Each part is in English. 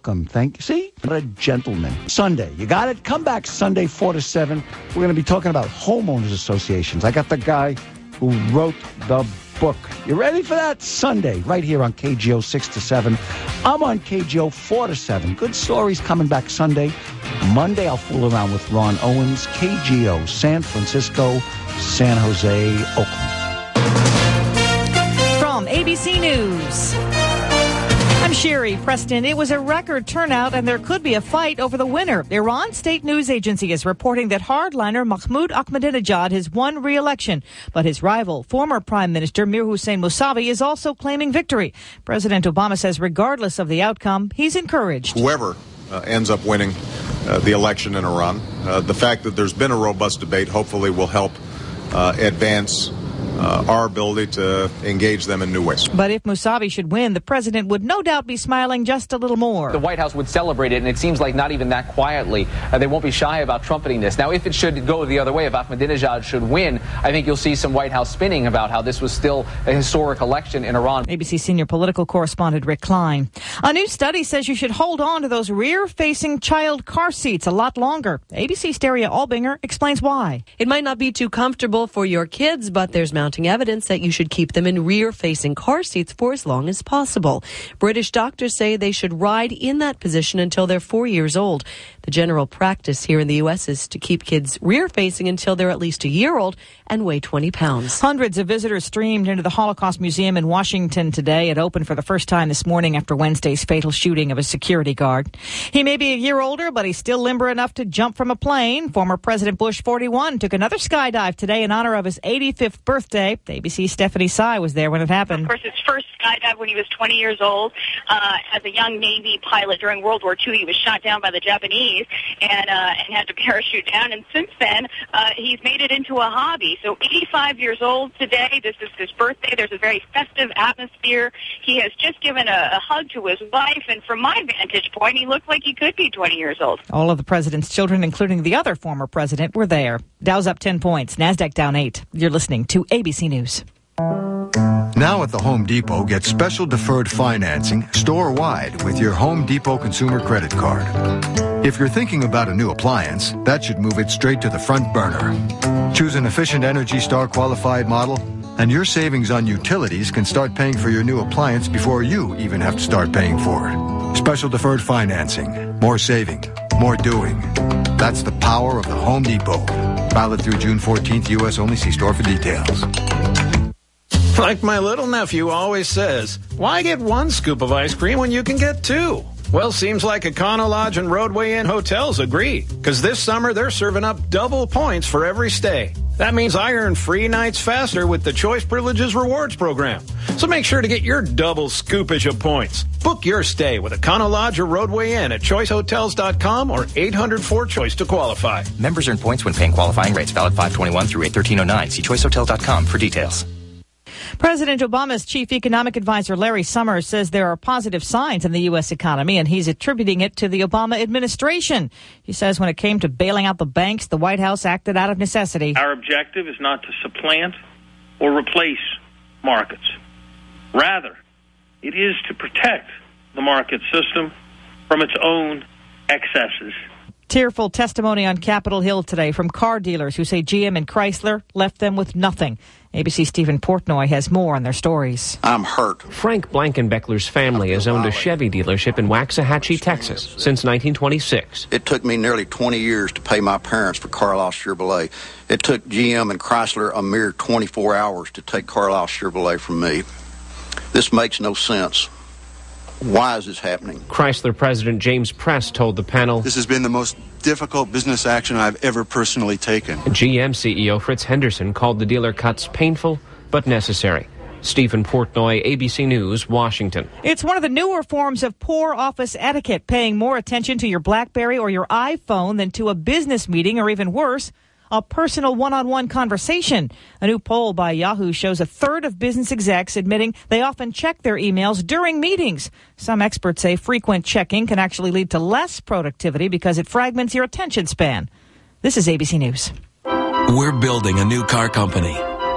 welcome. Thank you. See? What a gentleman. Sunday. You got it? Come back Sunday, 4 to 7. We're going to be talking about homeowners associations. I got the guy who wrote the book. You ready for that? Sunday, right here on KGO 6 to 7. I'm on KGO 4 to 7. Good stories coming back Sunday. Monday, I'll fool around with Ron Owens. KGO, San Francisco, San Jose, Oakland. From ABC News, I'm Sherry Preston. It was a record turnout, and there could be a fight over the winner. Iran State News Agency is reporting that hardliner Mahmoud Ahmadinejad has won re-election, but his rival, former Prime Minister Mir Hossein Mousavi, is also claiming victory. President Obama says regardless of the outcome, he's encouraged. Whoever ends up winning the election in Iran, the fact that there's been a robust debate hopefully will help advance our ability to engage them in new ways. But if Mousavi should win, the president would no doubt be smiling just a little more. The White House would celebrate it, and it seems like not even that quietly. They won't be shy about trumpeting this. Now, if it should go the other way, if Ahmadinejad should win, I think you'll see some White House spinning about how this was still a historic election in Iran. ABC senior political correspondent Rick Klein. A new study says you should hold on to those rear-facing child car seats a lot longer. ABC's Daria Albinger explains why. It might not be too comfortable for your kids, but there's mounting evidence that you should keep them in rear-facing car seats for as long as possible. British doctors say they should ride in that position until they're 4 years old. The general practice here in the U.S. is to keep kids rear-facing until they're at least a year old and weigh 20 pounds. Hundreds of visitors streamed into the Holocaust Museum in Washington today. It opened for the first time this morning after Wednesday's fatal shooting of a security guard. He may be a year older, but he's still limber enough to jump from a plane. Former President Bush, 41, took another skydive today in honor of his 85th birthday. ABC's Stephanie Sy was there when it happened. Of course, his first skydive when he was 20 years old. As a young Navy pilot during World War II, he was shot down by the Japanese and had to parachute down. And since then, he's made it into a hobby. So 85 years old today. This is his birthday. There's a very festive atmosphere. He has just given a hug to his wife. And from my vantage point, he looked like he could be 20 years old. All of the president's children, including the other former president, were there. Dow's up 10 points. NASDAQ down 8. You're listening to ABC News. Now at the Home Depot, get special deferred financing store-wide with your Home Depot consumer credit card. If you're thinking about a new appliance, that should move it straight to the front burner. Choose an efficient Energy Star qualified model, and your savings on utilities can start paying for your new appliance before you even have to start paying for it. Special deferred financing. More saving. More doing. That's the power of the Home Depot. Valid through June 14th, U.S. only. See store for details. Like my little nephew always says, why get one scoop of ice cream when you can get two? Well, seems like Econo Lodge and Roadway Inn hotels agree, because this summer they're serving up double points for every stay. That means I earn free nights faster with the Choice Privileges Rewards program. So make sure to get your double scoopage of points. Book your stay with Econo Lodge or Roadway Inn at choicehotels.com or 800-4CHOICE to qualify. Members earn points when paying qualifying rates. Valid 5/21 through 8/13/09. See choicehotels.com for details. President Obama's chief economic advisor, Larry Summers, says there are positive signs in the U.S. economy, and he's attributing it to the Obama administration. He says when it came to bailing out the banks, the White House acted out of necessity. Our objective is not to supplant or replace markets. Rather, it is to protect the market system from its own excesses. Tearful testimony on Capitol Hill today from car dealers who say GM and Chrysler left them with nothing. ABC Stephen Portnoy has more on their stories. I'm hurt. Frank Blankenbeckler's family has owned a Chevy dealership in Waxahachie, Texas, since 1926. It took me nearly 20 years to pay my parents for Carlisle Chevrolet. It took GM and Chrysler a mere 24 hours to take Carlisle Chevrolet from me. This makes no sense. Why is this happening? Chrysler President James Press told the panel, "This has been the most difficult business action I've ever personally taken." GM CEO Fritz Henderson called the dealer cuts painful but necessary. Stephen Portnoy, ABC News, Washington. It's one of the newer forms of poor office etiquette, paying more attention to your BlackBerry or your iPhone than to a business meeting, or even worse, a personal one-on-one conversation. A new poll by Yahoo shows a third of business execs admitting they often check their emails during meetings. Some experts say frequent checking can actually lead to less productivity because it fragments your attention span. This is ABC News. We're building a new car company.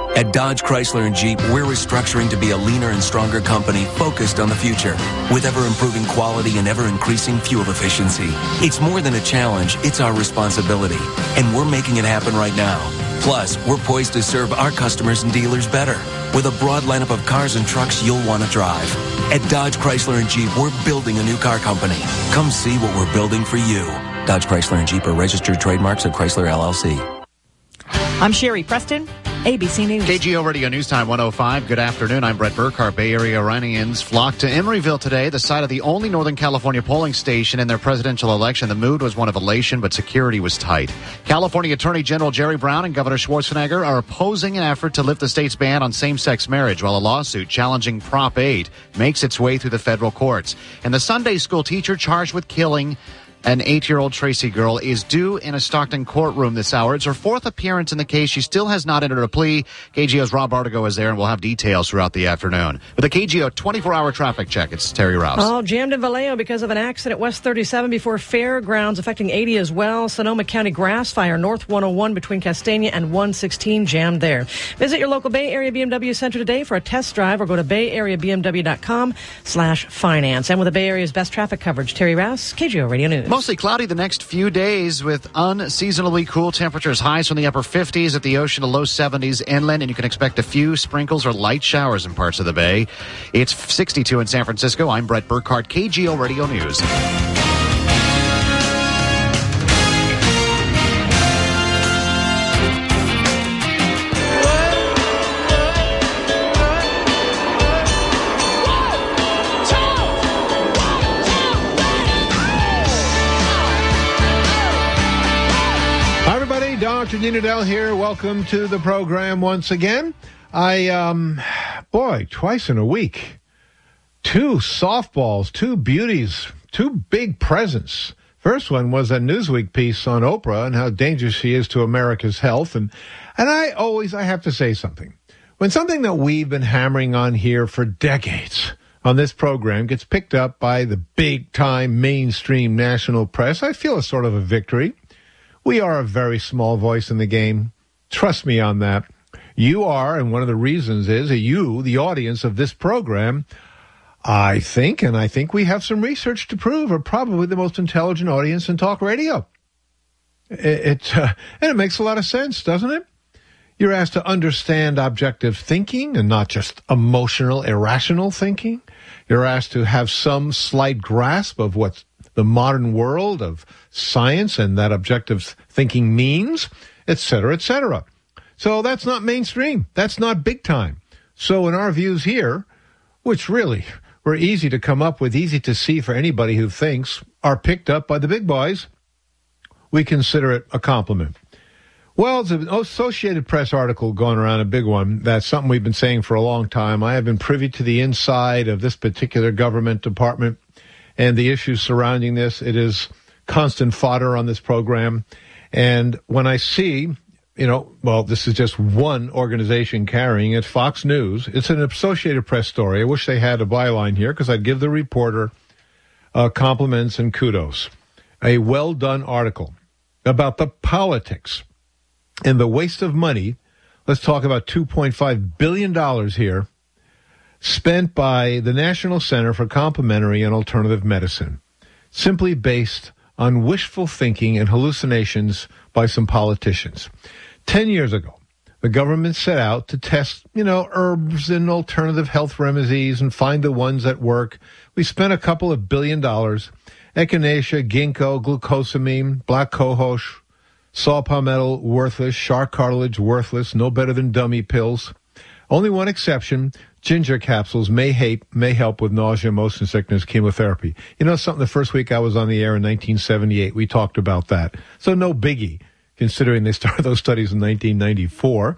At Dodge, Chrysler, and Jeep, we're restructuring to be a leaner and stronger company focused on the future with ever-improving quality and ever-increasing fuel efficiency. It's more than a challenge, it's our responsibility, and we're making it happen right now. Plus, we're poised to serve our customers and dealers better with a broad lineup of cars and trucks you'll want to drive. At Dodge, Chrysler, and Jeep, we're building a new car company. Come see what we're building for you. Dodge, Chrysler, and Jeep are registered trademarks of Chrysler, LLC. I'm Sherry Preston, ABC News. KGO Radio News Time 105. Good afternoon. I'm Brett Burkhart. Bay Area Iranians flocked to Emeryville today, the site of the only Northern California polling station in their presidential election. The mood was one of elation, but security was tight. California Attorney General Jerry Brown and Governor Schwarzenegger are opposing an effort to lift the state's ban on same-sex marriage, while a lawsuit challenging Prop 8 makes its way through the federal courts. And the Sunday school teacher charged with killing an 8-year-old Tracy girl is due in a Stockton courtroom this hour. It's her fourth appearance in the case. She still has not entered a plea. KGO's Rob Artigo is there, and we'll have details throughout the afternoon. With the KGO 24-hour traffic check, it's Terry Rouse. All jammed in Vallejo because of an accident West 37 before Fairgrounds, affecting 80 as well. Sonoma County grass fire, North 101 between Castaigne and 116, jammed there. Visit your local Bay Area BMW Center today for a test drive or go to bayareabmw.com/finance. And with the Bay Area's best traffic coverage, Terry Rouse, KGO Radio News. Mostly cloudy the next few days with unseasonably cool temperatures. Highs from the upper 50s at the ocean to low 70s inland, and you can expect a few sprinkles or light showers in parts of the Bay. It's 62 in San Francisco. I'm Brett Burkhart, KGO Radio News. Dr. Dinadell here. Welcome to the program once again. Twice in a week. 2 softballs, 2 beauties, 2 big presents. First one was a Newsweek piece on Oprah and how dangerous she is to America's health. And I have to say something. When something that we've been hammering on here for decades on this program gets picked up by the big-time mainstream national press, I feel a sort of a victory. We are a very small voice in the game. Trust me on that. You are, and one of the reasons is that you, the audience of this program, I think we have some research to prove, are probably the most intelligent audience in talk radio. And it makes a lot of sense, doesn't it? You're asked to understand objective thinking and not just emotional, irrational thinking. You're asked to have some slight grasp of what's the modern world of science and that objective thinking means, etc., etc. So that's not mainstream. That's not big time. So in our views here, which really were easy to come up with, easy to see for anybody who thinks, are picked up by the big boys, we consider it a compliment. Well, there's an Associated Press article going around, a big one. That's something we've been saying for a long time. I have been privy to the inside of this particular government department and the issues surrounding this. It is constant fodder on this program. And when I see, this is just one organization carrying it, Fox News. It's an Associated Press story. I wish they had a byline here because I'd give the reporter compliments and kudos. A well-done article about the politics and the waste of money. Let's talk about $2.5 billion here, spent by the National Center for Complementary and Alternative Medicine, simply based on wishful thinking and hallucinations by some politicians. 10 years ago, the government set out to test, herbs and alternative health remedies and find the ones that work. We spent a couple of $2 billion. Echinacea, ginkgo, glucosamine, black cohosh, saw palmetto, worthless, shark cartilage, worthless, no better than dummy pills. Only one exception, ginger capsules may help with nausea, motion sickness, chemotherapy. Something, the first week I was on the air in 1978, we talked about that. So no biggie, considering they started those studies in 1994.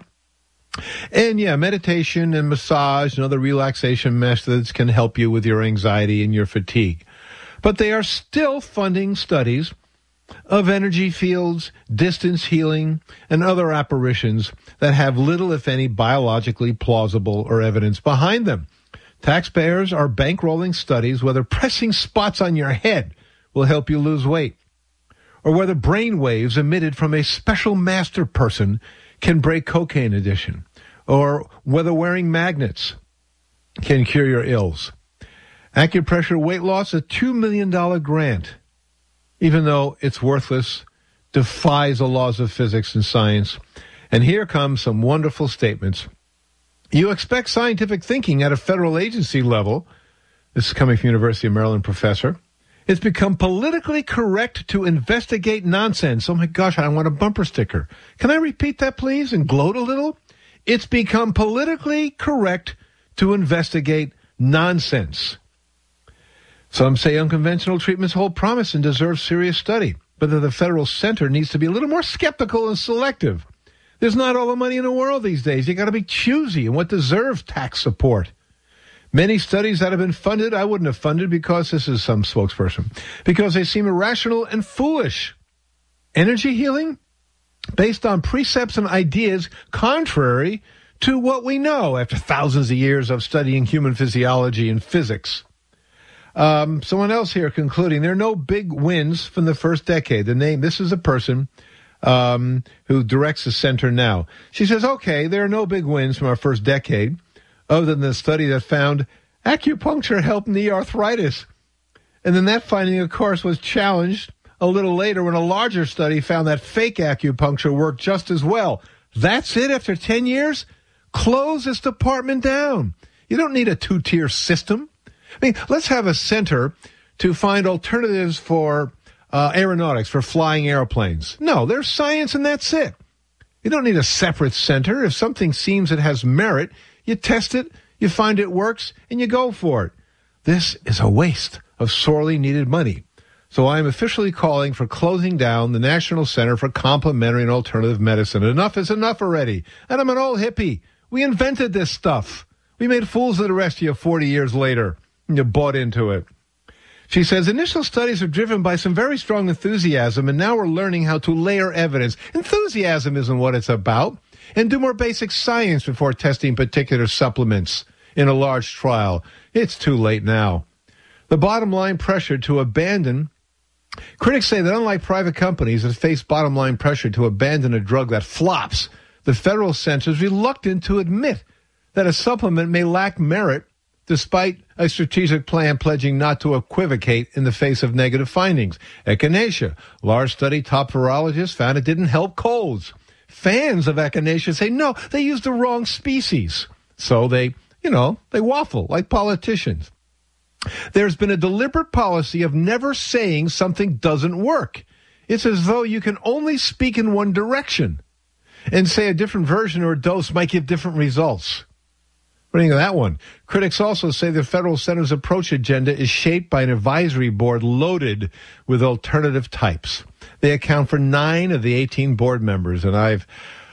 And meditation and massage and other relaxation methods can help you with your anxiety and your fatigue. But they are still funding studies of energy fields, distance healing, and other apparitions that have little, if any, biologically plausible or evidence behind them. Taxpayers are bankrolling studies whether pressing spots on your head will help you lose weight, or whether brain waves emitted from a special master person can break cocaine addiction, or whether wearing magnets can cure your ills. Acupressure weight loss, a $2 million grant, even though it's worthless, defies the laws of physics and science. And here come some wonderful statements. You expect scientific thinking at a federal agency level. This is coming from University of Maryland professor. It's become politically correct to investigate nonsense. Oh my gosh, I want a bumper sticker. Can I repeat that, please, and gloat a little? It's become politically correct to investigate nonsense. Some say unconventional treatments hold promise and deserve serious study, but that the federal center needs to be a little more skeptical and selective. There's not all the money in the world these days. You got to be choosy in what deserves tax support. Many studies that have been funded, I wouldn't have funded because this is some spokesperson, because they seem irrational and foolish. Energy healing? Based on precepts and ideas contrary to what we know after thousands of years of studying human physiology and physics. Someone else here concluding, there are no big wins from the first decade. This is a person who directs the center now. She says, okay, there are no big wins from our first decade, other than the study that found acupuncture helped knee arthritis. And then that finding, of course, was challenged a little later when a larger study found that fake acupuncture worked just as well. That's it after 10 years? Close this department down. You don't need a two-tier system. I mean, let's have a center to find alternatives for aeronautics, for flying airplanes. No, there's science and that's it. You don't need a separate center. If something seems it has merit, you test it, you find it works, and you go for it. This is a waste of sorely needed money. So I am officially calling for closing down the National Center for Complementary and Alternative Medicine. Enough is enough already. And I'm an old hippie. We invented this stuff. We made fools of the rest of you 40 years later, and you bought into it. She says, initial studies are driven by some very strong enthusiasm, and now we're learning how to layer evidence. Enthusiasm isn't what it's about. And do more basic science before testing particular supplements in a large trial. It's too late now. The bottom line pressure to abandon. Critics say that unlike private companies that face bottom line pressure to abandon a drug that flops, the federal center is reluctant to admit that a supplement may lack merit despite a strategic plan pledging not to equivocate in the face of negative findings. Echinacea, large study, top virologists found it didn't help colds. Fans of echinacea say, no, they used the wrong species. So they waffle like politicians. There's been a deliberate policy of never saying something doesn't work. It's as though you can only speak in one direction and say a different version or dose might give different results. What do you think of that one? Critics also say the federal center's approach agenda is shaped by an advisory board loaded with alternative types. They account for 9 of the 18 board members, and the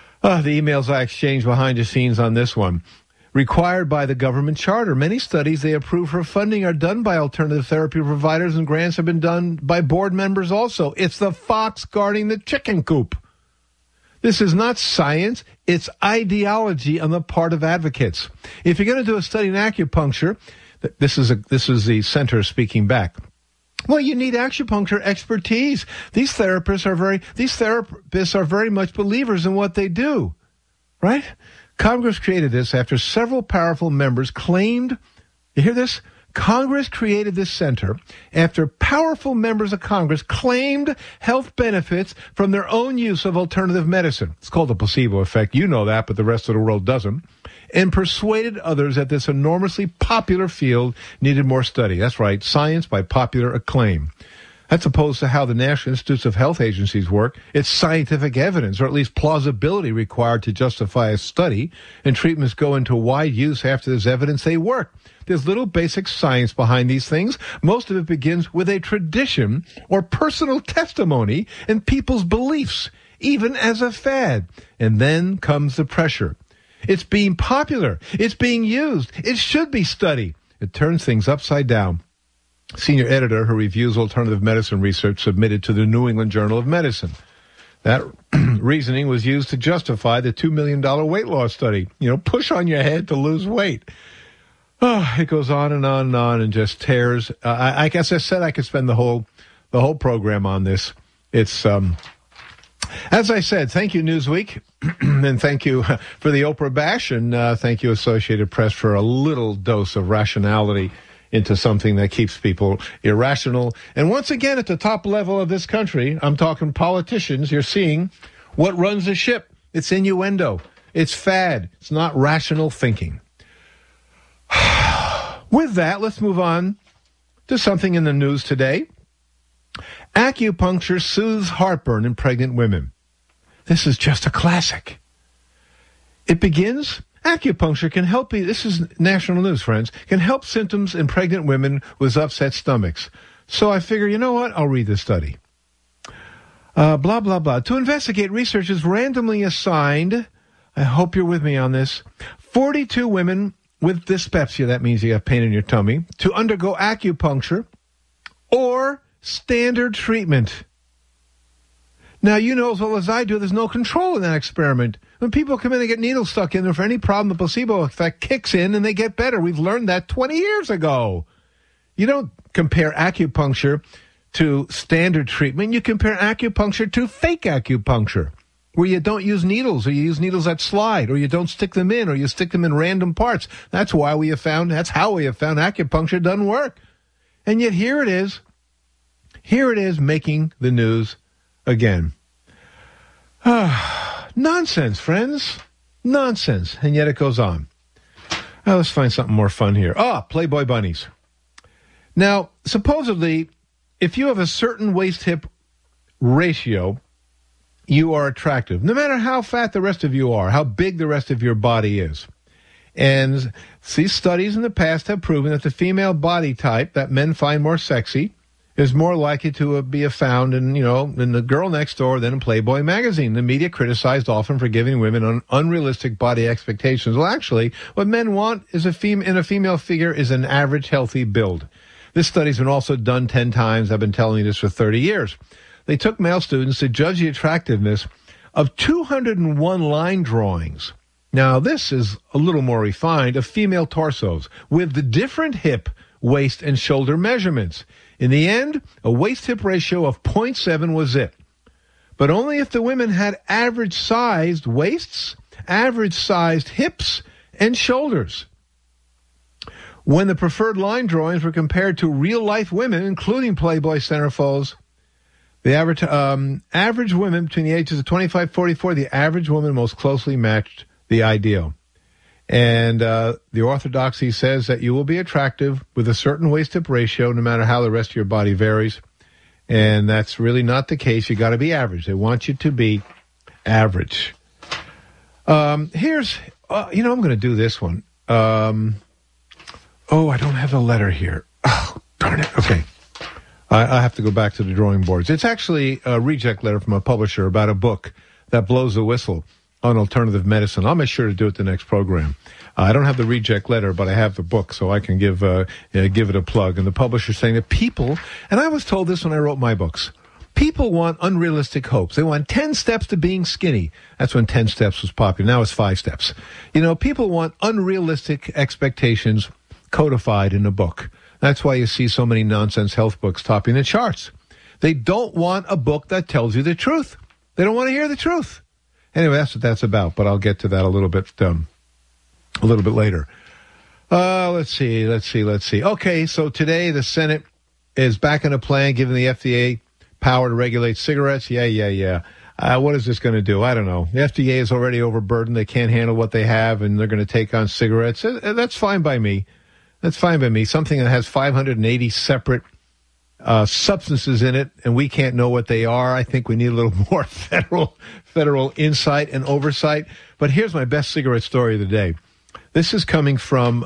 emails I exchanged behind the scenes on this one. Required by the government charter. Many studies they approve for funding are done by alternative therapy providers, and grants have been done by board members also. It's the fox guarding the chicken coop. This is not science. It's ideology on the part of advocates. If you're going to do a study in acupuncture, this is the center speaking back. Well, you need acupuncture expertise. These therapists are very much believers in what they do, right? Congress created this after several powerful members claimed, you hear this? Congress created this center after powerful members of Congress claimed health benefits from their own use of alternative medicine. It's called the placebo effect. You know that, but the rest of the world doesn't. And persuaded others that this enormously popular field needed more study. That's right, science by popular acclaim. That's opposed to how the National Institutes of Health agencies work. It's scientific evidence, or at least plausibility required to justify a study, and treatments go into wide use after there's evidence they work. There's little basic science behind these things. Most of it begins with a tradition or personal testimony and people's beliefs, even as a fad. And then comes the pressure. It's being popular. It's being used. It should be studied. It turns things upside down. Senior editor who reviews alternative medicine research submitted to the New England Journal of Medicine. That reasoning was used to justify the $2 million weight loss study. Push on your head to lose weight. Oh, it goes on and on and on and just tears. I guess I said I could spend the whole program on this. It's As I said, thank you, Newsweek, and thank you for the Oprah bash, and thank you, Associated Press, for a little dose of rationality into something that keeps people irrational. And once again, at the top level of this country, I'm talking politicians, you're seeing what runs the ship. It's innuendo. It's fad. It's not rational thinking. With that, let's move on to something in the news today. Acupuncture soothes heartburn in pregnant women. This is just a classic. It begins, acupuncture can help you, this is national news, friends, can help symptoms in pregnant women with upset stomachs. So I figure, you know what, I'll read this study. Blah, blah, blah. To investigate, researchers randomly assigned, I hope you're with me on this, 42 women with dyspepsia, that means you have pain in your tummy, to undergo acupuncture or standard treatment. Now, you know as well as I do, there's no control in that experiment. When people come in and get needles stuck in there for any problem, the placebo effect kicks in and they get better. We've learned that 20 years ago. You don't compare acupuncture to standard treatment. You compare acupuncture to fake acupuncture, where you don't use needles, or you use needles that slide, or you don't stick them in, or you stick them in random parts. That's how we have found acupuncture doesn't work. And yet here it is. Here it is making the news again. Nonsense, friends. Nonsense. And yet it goes on. Now, let's find something more fun here. Playboy bunnies. Now, supposedly, if you have a certain waist-hip ratio, you are attractive, no matter how fat the rest of you are, how big the rest of your body is. And these studies in the past have proven that the female body type that men find more sexy is more likely to be found in the girl next door than in Playboy magazine. The media criticized often for giving women unrealistic body expectations. Well, actually, what men want is in a female figure is an average healthy build. This study's been also done 10 times. I've been telling you this for 30 years. They took male students to judge the attractiveness of 201 line drawings. Now, this is a little more refined, of female torsos with the different hip, waist, and shoulder measurements. In the end, a waist-hip ratio of 0.7 was it. But only if the women had average-sized waists, average-sized hips, and shoulders. When the preferred line drawings were compared to real-life women, including Playboy centerfolds, the average women between the ages of 25 and 44, the average woman most closely matched the ideal. And the orthodoxy says that you will be attractive with a certain waist-hip ratio, no matter how the rest of your body varies. And that's really not the case. You got to be average. They want you to be average. I'm going to do this one. I don't have the letter here. Oh, darn it. Okay. I have to go back to the drawing boards. It's actually a reject letter from a publisher about a book that blows the whistle on alternative medicine. I'll make sure to do it the next program. I don't have the reject letter, but I have the book, so I can give it a plug. And the publisher's saying that people, and I was told this when I wrote my books, people want unrealistic hopes. They want 10 steps to being skinny. That's when 10 steps was popular. Now it's 5 steps. People want unrealistic expectations codified in a book. That's why you see so many nonsense health books topping the charts. They don't want a book that tells you the truth. They don't want to hear the truth. Anyway, that's what that's about, but I'll get to that a little bit later. Let's see. Okay, so today the Senate is back in a plan, giving the FDA power to regulate cigarettes. Yeah. What is this going to do? I don't know. The FDA is already overburdened. They can't handle what they have, and they're going to take on cigarettes. That's fine by me. Something that has 580 separate substances in it, and we can't know what they are. I think we need a little more federal insight and oversight. But here's my best cigarette story of the day. This is coming from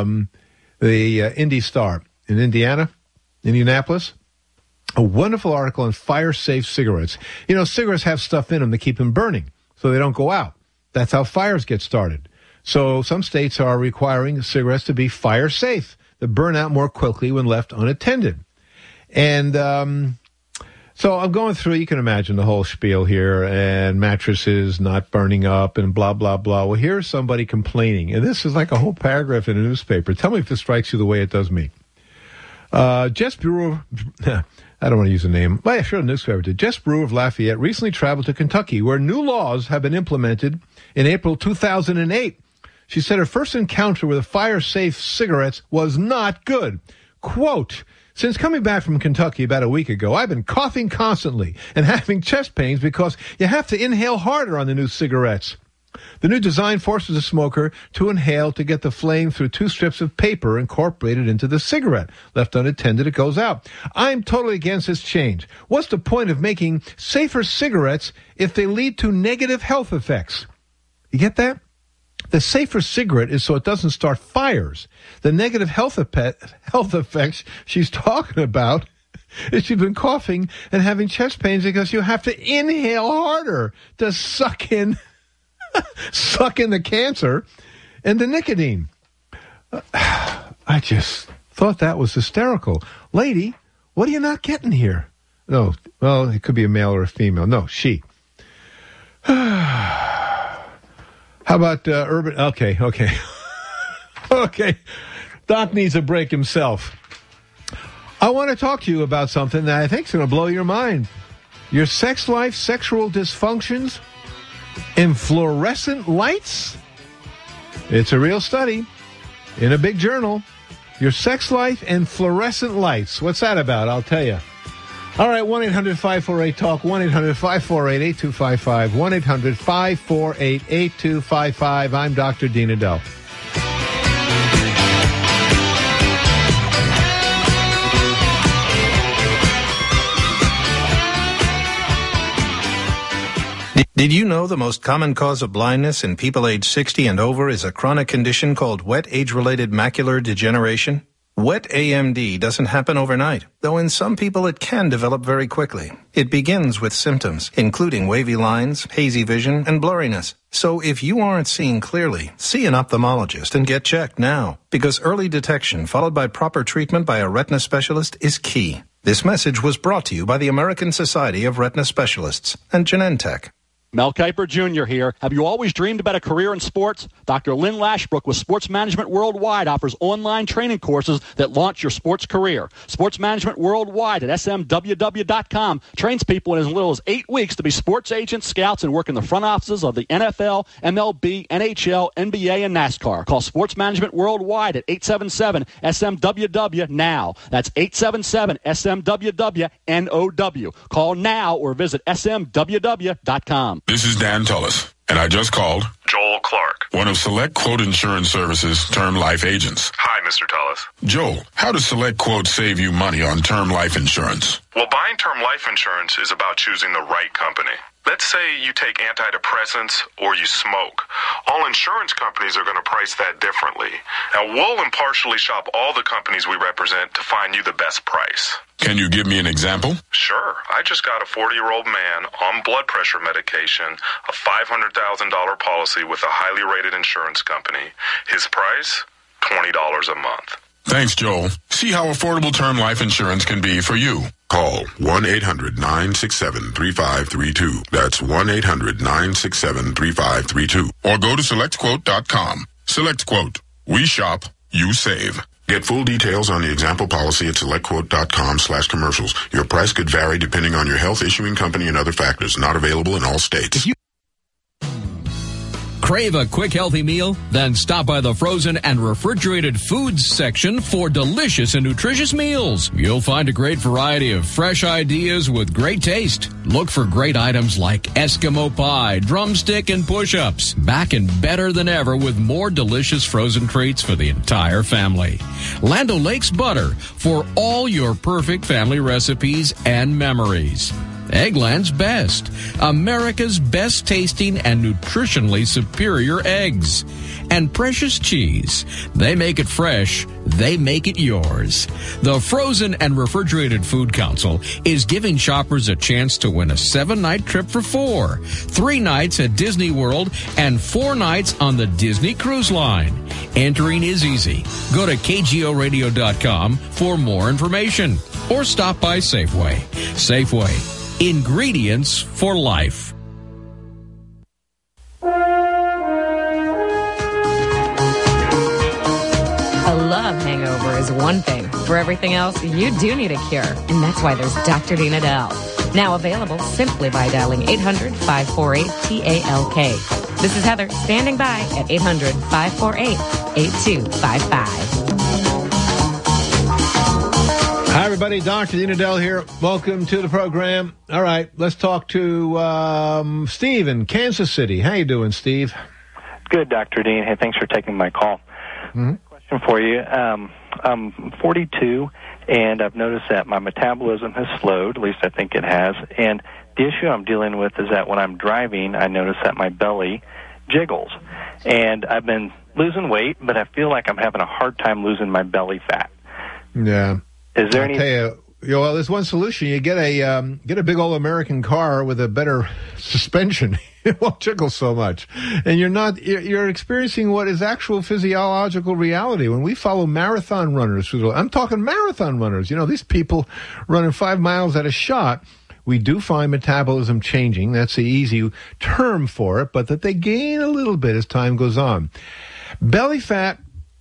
the Indy Star in Indianapolis. A wonderful article on fire-safe cigarettes. Cigarettes have stuff in them to keep them burning so they don't go out. That's how fires get started. So some states are requiring cigarettes to be fire-safe, that burn out more quickly when left unattended. And so I'm going through, you can imagine the whole spiel here, and mattresses not burning up and blah, blah, blah. Well, here's somebody complaining, and this is like a whole paragraph in a newspaper. Tell me if this strikes you the way it does me. Jess Brewer, I don't want to use the name. Well, sure, the newspaper did. Jess Brewer of Lafayette recently traveled to Kentucky, where new laws have been implemented in April 2008. She said her first encounter with fire-safe cigarettes was not good. Quote, since coming back from Kentucky about a week ago, I've been coughing constantly and having chest pains because you have to inhale harder on the new cigarettes. The new design forces a smoker to inhale to get the flame through 2 strips of paper incorporated into the cigarette. Left unattended, it goes out. I'm totally against this change. What's the point of making safer cigarettes if they lead to negative health effects? You get that? The safer cigarette is so it doesn't start fires. The negative health effects she's talking about is she's been coughing and having chest pains because you have to inhale harder to suck in the cancer and the nicotine. I just thought that was hysterical. Lady, what are you not getting here? No, well, it could be a male or a female. No, she. How about urban? Okay. Okay. Doc needs a break himself. I want to talk to you about something that I think is going to blow your mind. Your sex life, sexual dysfunctions, and fluorescent lights? It's a real study in a big journal. Your sex life and fluorescent lights. What's that about? I'll tell you. All right, 1-800-548-TALK, 1-800-548-8255, 1-800-548-8255. I'm Dr. Dean Adele. Did you know the most common cause of blindness in people age 60 and over is a chronic condition called wet age-related macular degeneration? Wet AMD doesn't happen overnight, though in some people it can develop very quickly. It begins with symptoms, including wavy lines, hazy vision, and blurriness. So if you aren't seeing clearly, see an ophthalmologist and get checked now, because early detection followed by proper treatment by a retina specialist is key. This message was brought to you by the American Society of Retina Specialists and Genentech. Mel Kiper Jr. here. Have you always dreamed about a career in sports? Dr. Lynn Lashbrook with Sports Management Worldwide offers online training courses that launch your sports career. Sports Management Worldwide at smww.com trains people in as little as 8 weeks to be sports agents, scouts, and work in the front offices of the NFL, MLB, NHL, NBA, and NASCAR. Call Sports Management Worldwide at 877-SMWW now. That's 877-SMWW-NOW. Call now or visit smww.com. This is Dan Tullis, and I just called Joel Clark, one of Select Quote Insurance Services' term life agents. Hi, Mr. Tullis. Joel, how does Select Quote save you money on term life insurance? Well, buying term life insurance is about choosing the right company. Let's say you take antidepressants or you smoke. All insurance companies are going to price that differently. Now, we'll impartially shop all the companies we represent to find you the best price. Can you give me an example? Sure. I just got a 40-year-old man on blood pressure medication, a $500,000 policy with a highly rated insurance company. His price, $20 a month. Thanks, Joel. See how affordable term life insurance can be for you. Call 1-800-967-3532. That's 1-800-967-3532. Or go to SelectQuote.com. SelectQuote. We shop, you save. Get full details on the example policy at SelectQuote.com/commercials. Your price could vary depending on your health, issuing company, and other factors. Not available in all states. Crave a quick, healthy meal? Then stop by the frozen and refrigerated foods section for delicious and nutritious meals. You'll find a great variety of fresh ideas with great taste. Look for great items like Eskimo pie, drumstick, and push-ups. Back and better than ever with more delicious frozen treats for the entire family. Land O'Lakes butter for all your perfect family recipes and memories. Eggland's Best, America's best tasting and nutritionally superior eggs. And Precious Cheese. They make it fresh. They make it yours. The Frozen and Refrigerated Food Council is giving shoppers a chance to win a 7-night trip for 4, 3 nights at Disney World, and 4 nights on the Disney Cruise Line. Entering is easy. Go to KGORadio.com for more information. Or stop by Safeway. Safeway. Ingredients for life. A love hangover is one thing. For everything else, you do need a cure, and that's why there's Dr. Dina Dell. Now available simply by dialing 800-548-TALK. This is Heather, standing by at 800-548-8255. Hi, everybody. Dr. Dina Dell here. Welcome to the program. All right, let's talk to Steve in Kansas City. How you doing, Steve? Good, Dr. Dean. Hey, thanks for taking my call. Question for you. I'm 42, and I've noticed that my metabolism has slowed, at least I think it has, and the issue I'm dealing with is that when I'm driving, I notice that my belly jiggles, and I've been losing weight, but I feel like I'm having a hard time losing my belly fat. Yeah. Is there any... Well, there's one solution. You get a big old American car with a better suspension. It won't jiggle so much. And you're experiencing what is actual physiological reality. When we follow marathon runners, I'm talking marathon runners, these people running 5 miles at a shot, we do find metabolism changing. That's the easy term for it, but that they gain a little bit as time goes on. Belly fat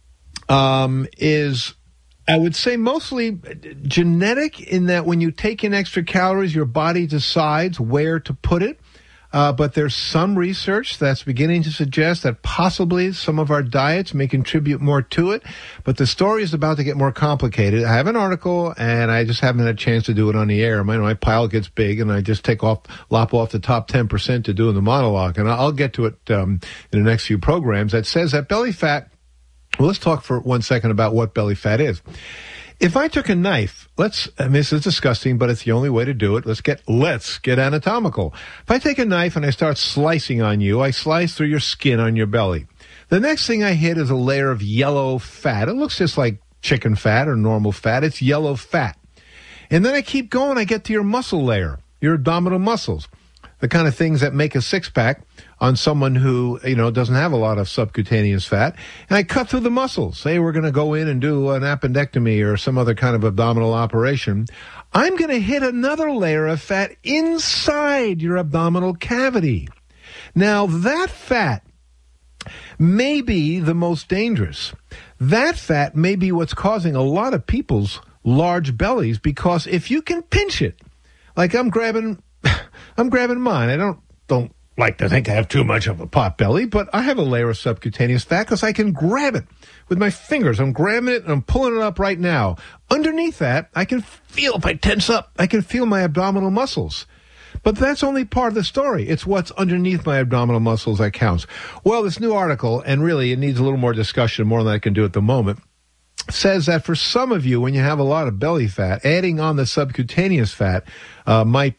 is... I would say mostly genetic in that when you take in extra calories, your body decides where to put it. But there's some research that's beginning to suggest that possibly some of our diets may contribute more to it. But the story is about to get more complicated. I have an article, and I just haven't had a chance to do it on the air. My pile gets big, and I just lop off the top 10% to doing the monologue. And I'll get to it in the next few programs. That says that belly fat... Well, let's talk for 1 second about what belly fat is. If I took a knife, this is disgusting, but it's the only way to do it. Let's get anatomical. If I take a knife and I start slicing on you, I slice through your skin on your belly. The next thing I hit is a layer of yellow fat. It looks just like chicken fat or normal fat. It's yellow fat. And then I keep going. I get to your muscle layer, your abdominal muscles, the kind of things that make a six-pack on someone who, doesn't have a lot of subcutaneous fat. And I cut through the muscles. Say we're going to go in and do an appendectomy or some other kind of abdominal operation. I'm going to hit another layer of fat inside your abdominal cavity. Now, that fat may be the most dangerous. That fat may be what's causing a lot of people's large bellies, because if you can pinch it, like I'm grabbing mine. I don't like to think I have too much of a pot belly, but I have a layer of subcutaneous fat because I can grab it with my fingers. I'm grabbing it and I'm pulling it up right now. Underneath that, I can feel, if I tense up, I can feel my abdominal muscles. But that's only part of the story. It's what's underneath my abdominal muscles that counts. Well, this new article, and really it needs a little more discussion, more than I can do at the moment, says that for some of you, when you have a lot of belly fat, adding on the subcutaneous fat might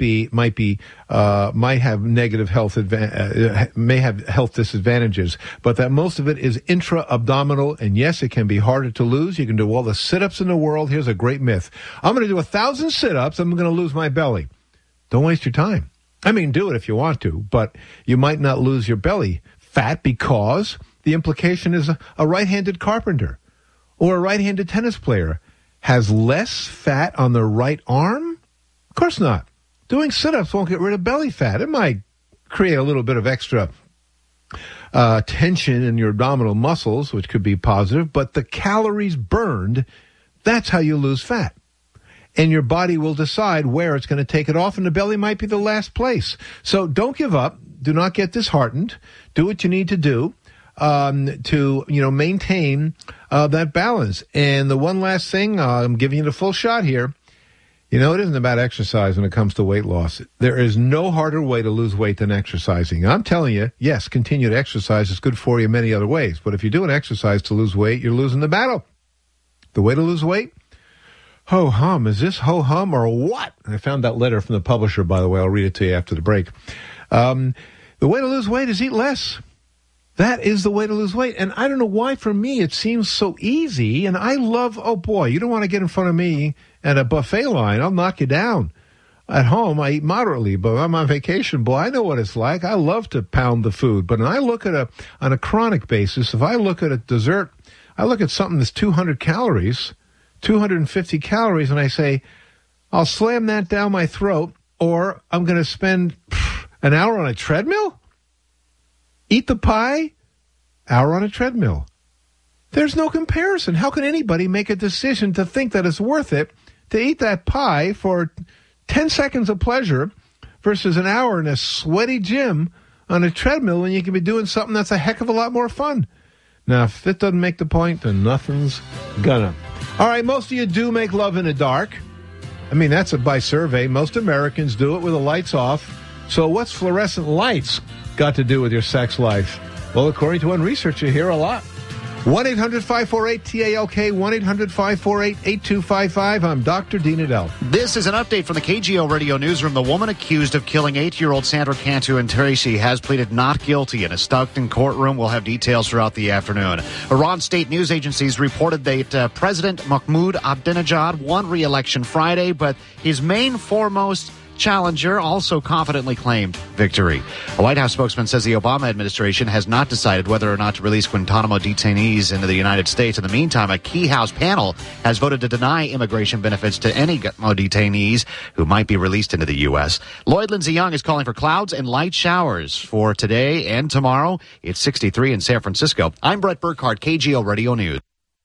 have negative health may have health disadvantages, but that most of it is intra-abdominal, and yes, it can be harder to lose. You can do all the sit-ups in the world. Here's a great myth. I'm going to do 1,000 sit-ups. I'm going to lose my belly. Don't waste your time. I mean, do it if you want to, but you might not lose your belly fat because the implication is a right-handed carpenter or a right-handed tennis player has less fat on the right arm? Of course not. Doing sit-ups won't get rid of belly fat. It might create a little bit of extra tension in your abdominal muscles, which could be positive, but the calories burned, that's how you lose fat. And your body will decide where it's going to take it off, and the belly might be the last place. So don't give up. Do not get disheartened. Do what you need to do to maintain that balance. And the one last thing, I'm giving you the full shot here. It isn't about exercise when it comes to weight loss. There is no harder way to lose weight than exercising. I'm telling you, yes, continue to exercise is good for you in many other ways. But if you do an exercise to lose weight, you're losing the battle. The way to lose weight? Ho-hum. Is this ho-hum or what? I found that letter from the publisher, by the way. I'll read it to you after the break. The way to lose weight is eat less. That is the way to lose weight. And I don't know why, for me, it seems so easy. And I love, oh, boy, you don't want to get in front of me at a buffet line. I'll knock you down. At home, I eat moderately, but I'm on vacation, boy, I know what it's like. I love to pound the food. But when I look at on a chronic basis, if I look at a dessert, I look at something that's 200 calories, 250 calories, and I say, I'll slam that down my throat, or I'm going to spend an hour on a treadmill? Eat the pie, hour on a treadmill. There's no comparison. How can anybody make a decision to think that it's worth it to eat that pie for 10 seconds of pleasure versus an hour in a sweaty gym on a treadmill when you can be doing something that's a heck of a lot more fun? Now, if it doesn't make the point, then nothing's gonna. All right, most of you do make love in the dark. I mean, that's by survey. Most Americans do it with the lights off. So what's fluorescent lights got to do with your sex life? Well, according to one researcher, you hear a lot. 1-800-548-TALK, 1-800-548-8255. I'm Dr. Dean Adele. This is an update from the KGO Radio Newsroom. The woman accused of killing 8-year-old Sandra Cantu and Tracy has pleaded not guilty in a Stockton courtroom. We'll have details throughout the afternoon. Iran state news agencies reported that President Mahmoud Ahmadinejad won re-election Friday, but his main foremost challenger also confidently claimed victory. A White House spokesman says the Obama administration has not decided whether or not to release Guantanamo detainees into the United States. In the meantime, a key House panel has voted to deny immigration benefits to any detainees who might be released into the U.S. Lloyd Lindsay Young is calling for clouds and light showers for today and tomorrow. It's 63 in San Francisco. I'm Brett Burkhardt, KGO Radio News.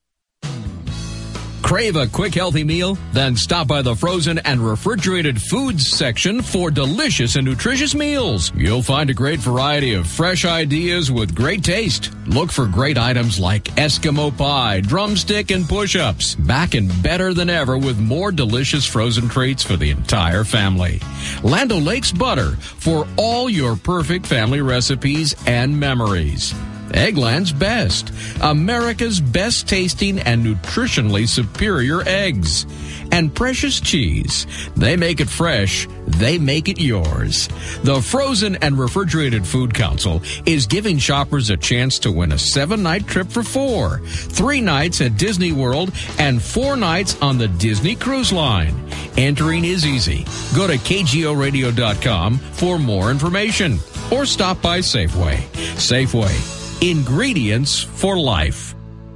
Crave a quick, healthy meal? Then stop by the frozen and refrigerated foods section for delicious and nutritious meals. You'll find a great variety of fresh ideas with great taste. Look for great items like Eskimo pie, drumstick, and push-ups. Back and better than ever with more delicious frozen treats for the entire family. Land O'Lakes butter for all your perfect family recipes and memories. Eggland's Best, America's best tasting and nutritionally superior eggs. And Precious Cheese. They make it fresh. They make it yours. The Frozen and Refrigerated Food Council is giving shoppers a chance to win a 7-night trip for 4, 3 nights at Disney World, and 4 nights on the Disney Cruise Line. Entering is easy. Go to KGORadio.com for more information or stop by Safeway. Safeway. Ingredients for life.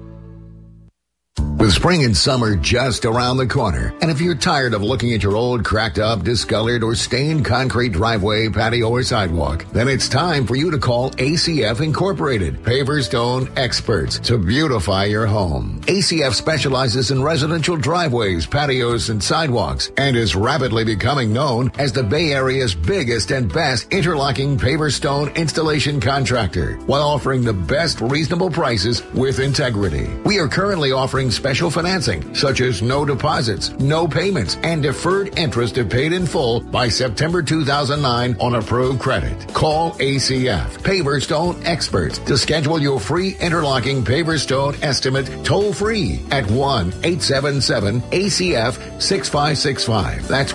With spring and summer just around the corner, and if you're tired of looking at your old, cracked up, discolored, or stained concrete driveway, patio, or sidewalk, then it's time for you to call ACF Incorporated, Paver Stone experts, to beautify your home. ACF specializes in residential driveways, patios, and sidewalks, and is rapidly becoming known as the Bay Area's biggest and best interlocking paver stone installation contractor, while offering the best reasonable prices with integrity. We are currently offering special financing, such as no deposits, no payments, and deferred interest if paid in full by September 2009 on approved credit. Call ACF, Paver Stone Experts, to schedule your free interlocking paver stone estimate toll-free at 1-877-ACF-6565. That's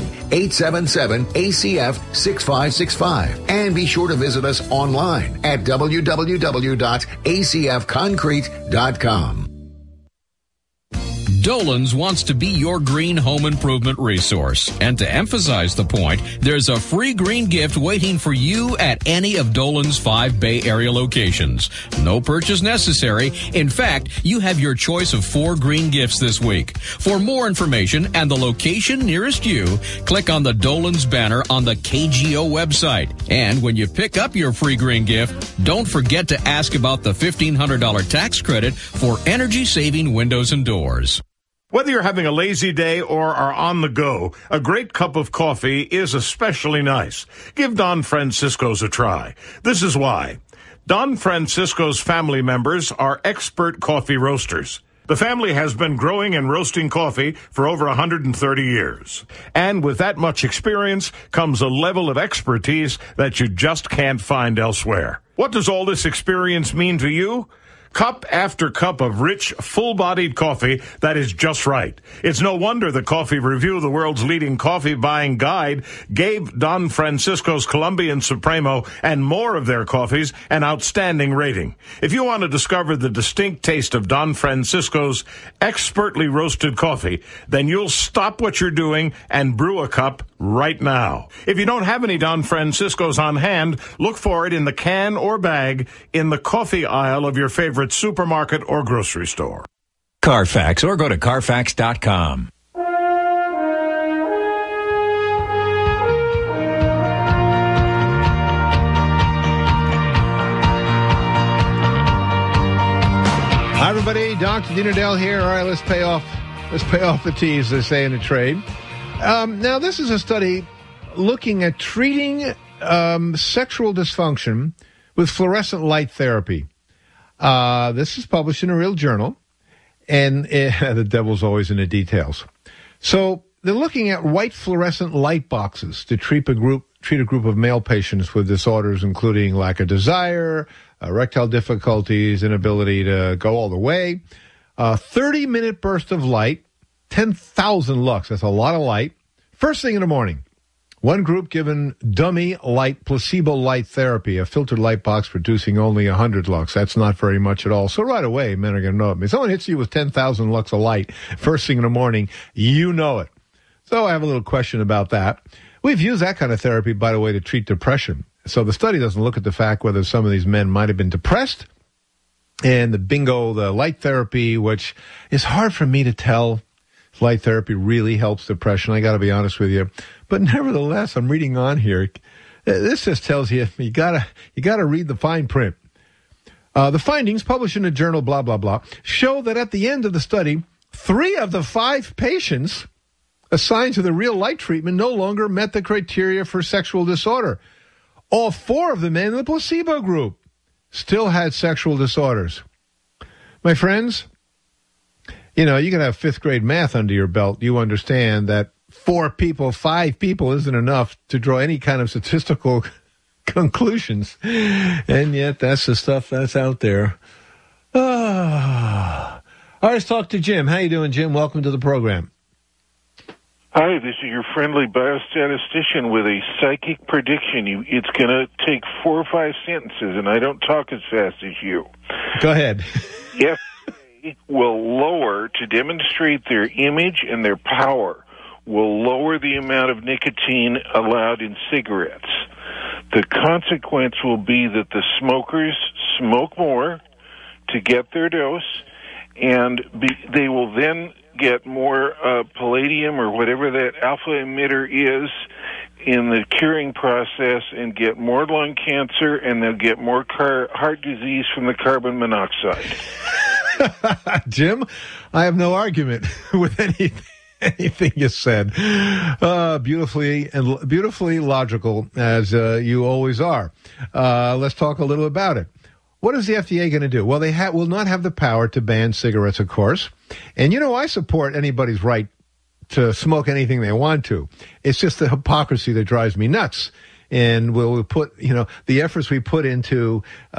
1-877-ACF-6565. And be sure to visit us online at www.acfconcrete.com. Dolan's wants to be your green home improvement resource. And to emphasize the point, there's a free green gift waiting for you at any of Dolan's 5 Bay Area locations. No purchase necessary. In fact, you have your choice of 4 green gifts this week. For more information and the location nearest you, click on the Dolan's banner on the KGO website. And when you pick up your free green gift, don't forget to ask about the $1,500 tax credit for energy-saving windows and doors. Whether you're having a lazy day or are on the go, a great cup of coffee is especially nice. Give Don Francisco's a try. This is why. Don Francisco's family members are expert coffee roasters. The family has been growing and roasting coffee for over 130 years. And with that much experience comes a level of expertise that you just can't find elsewhere. What does all this experience mean to you? Cup after cup of rich, full-bodied coffee that is just right. It's no wonder the Coffee Review, the world's leading coffee buying guide, gave Don Francisco's Colombian Supremo and more of their coffees an outstanding rating. If you want to discover the distinct taste of Don Francisco's expertly roasted coffee, then you'll stop what you're doing and brew a cup right now. If you don't have any Don Francisco's on hand, look for it in the can or bag in the coffee aisle of your favorite supermarket or grocery store. Carfax, or go to Carfax.com. Hi, everybody. Dr. Dean Edell here. All right, let's pay off the T's, they say in the trade. Now, this is a study looking at treating sexual dysfunction with fluorescent light therapy. This is published in a real journal, and the devil's always in the details. So they're looking at white fluorescent light boxes to treat a group of male patients with disorders including lack of desire, erectile difficulties, inability to go all the way. 30-minute burst of light, 10,000 lux. That's a lot of light. First thing in the morning. One group given dummy light, placebo light therapy, a filtered light box producing only 100 lux. That's not very much at all. So right away, men are going to know it. If someone hits you with 10,000 lux of light first thing in the morning, you know it. So I have a little question about that. We've used that kind of therapy, by the way, to treat depression. So the study doesn't look at the fact whether some of these men might have been depressed. And the light therapy, which is hard for me to tell if light therapy really helps depression. I got to be honest with you. But nevertheless, I'm reading on here. This just tells you gotta read the fine print. The findings, published in the journal blah, blah, blah, show that at the end of the study, 3 of the 5 patients assigned to the real light treatment no longer met the criteria for sexual disorder. All 4 of the men in the placebo group still had sexual disorders. My friends, you can have 5th grade math under your belt. You understand that 5 people isn't enough to draw any kind of statistical conclusions. And yet that's the stuff that's out there. All right, let's talk to Jim. How you doing, Jim? Welcome to the program. Hi, this is your friendly biostatistician with a psychic prediction. It's going to take 4 or 5 sentences, and I don't talk as fast as you. Go ahead. FDA will lower, to demonstrate their image and their power, will lower the amount of nicotine allowed in cigarettes. The consequence will be that the smokers smoke more to get their dose, and they will then get more palladium or whatever that alpha emitter is in the curing process and get more lung cancer, and they'll get more heart disease from the carbon monoxide. Jim, I have no argument with anything you said. Beautifully logical, as you always are. Let's talk a little about it. What is the FDA going to do? Well, they will not have the power to ban cigarettes, of course. And, I support anybody's right to smoke anything they want to. It's just the hypocrisy that drives me nuts. And we'll put, the efforts we put into,